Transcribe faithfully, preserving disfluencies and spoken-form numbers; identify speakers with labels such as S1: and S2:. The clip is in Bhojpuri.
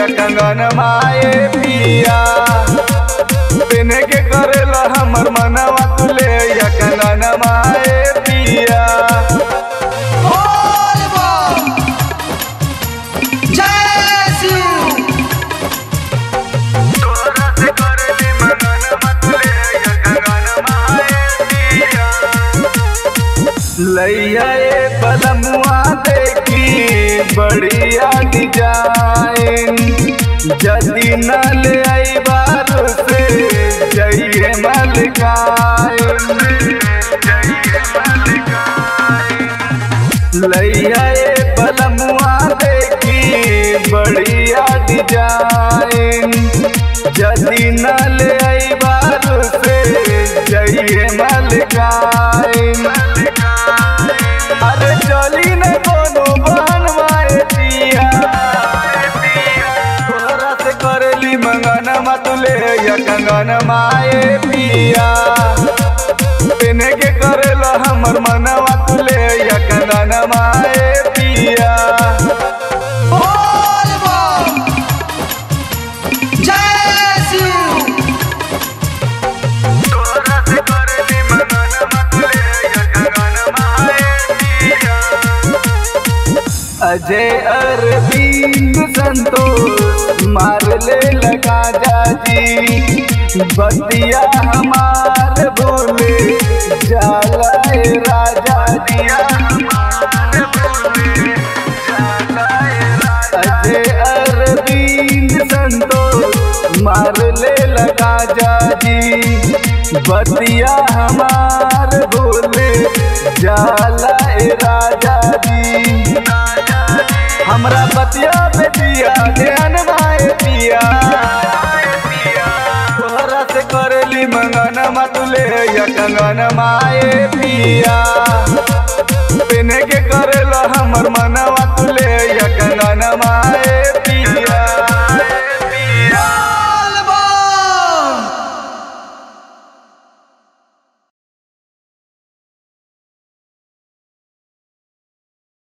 S1: कंगन माए पिया पेने के करेला हमर मनवा तुले या कंगन माए पिया। लैया बलमुआ देखी बढ़िया डिजाइन जदी न ले आई बार से जइए मलकाइन लैया बलमुआ देखी बढ़िया डिजाइन जदी न ले आई बार से जइए मलकाइन। अरे चली न कोनो बनवाए पिया तोरा से करेली मंगन मतुले या कंगन माए पिया पेने के करेला हमर मनवा तुले या कंगन माए पिया। अजय अरविंद संतोष मार ले लगा जाजी बतिया हमार बोले जाला राजा दिया। अजय अरविंद संतोष मार ले लगा जाजी बतिया हमार बोले जाला राजा दी। हमरा बतिया बेटिया ध्यान भाई पिया तोहरा से करेली मंगन मतुले या कंगन माए पिया पेने के करेला हमर मनवा